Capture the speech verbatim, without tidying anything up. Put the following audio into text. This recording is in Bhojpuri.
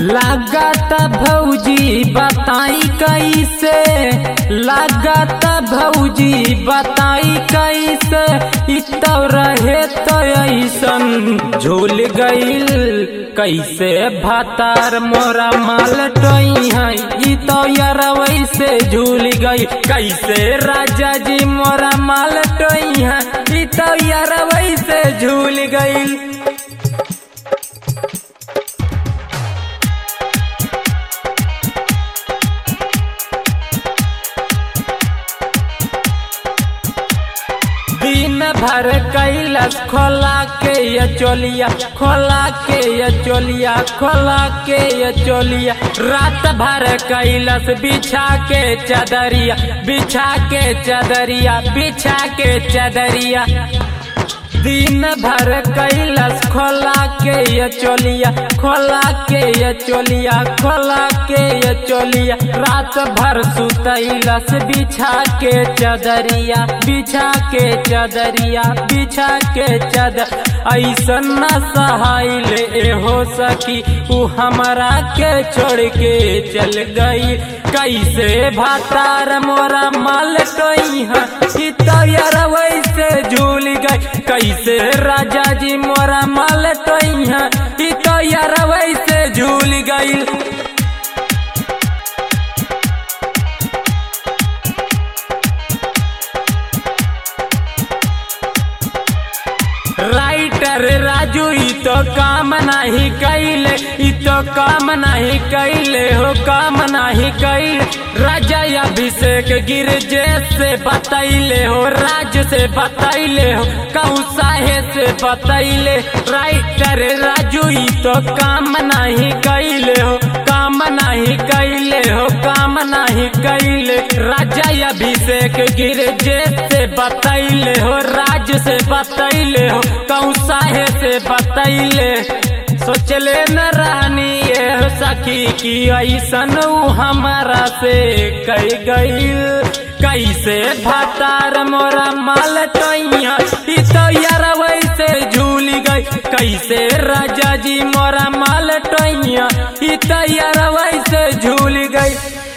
लागत भौजी बताई कैसे, लागत भौजी बताई कैसे, इतो रहे तो ऐसन झूल गईल कैसे भातार मोरा माल टोई है, इतो यार वैसे झूल गई कैसे राजा जी मोरा माल टोई है, इतो यार वैसे झूल गई। दिन भर कैलस खोला के ये चोलिया, खोला के ये चोलिया, खोला के ये चोलिया, रात भर कैलस बिछा के चदरिया, बिछा के चदरिया, बिछा के चदरिया। दिन भर कैलस खोला के ये चोलिया, खोला के ये चोलिया, खोला के ये चोलिया, रात भर सुतैलस बिछा के चदरिया, बिछा के चदरिया, बिछा के चदर। ऐसन न सहाइल हो सकी उ हमरा के छोड़ के चल गई, कैसे भातार मोरा माल टोई है, यार वैसे झूल गई कैसे राजा जी मोरा माल टोई है, तो यार वैसे झूल गई। राइटर राजू ई तो काम नहीं कैले, ई तो काम नहीं कैले हो, काम नहीं कैले। राजा अभिषेक गिरजे से बतैले हो, राज से बतैले हो, कहूँ साहे से बतैले। राइटर राजू ई तो काम नहीं कैले हो, काम नहीं कैले हो, काम नहीं कैले। राजा अभिषेक गिरजे से बतैले हो, राज से बतैले हो, कहूँ साहे से बतैले। सोचले न रहनी ये सखी की ऐसन हमारा से कह गईल, कैसे भातार मोरा माल टोइया, तो यार वैसे झूल गई कैसे राजा जी मोरा माल टोइया, तो यार वैसे झूल गई।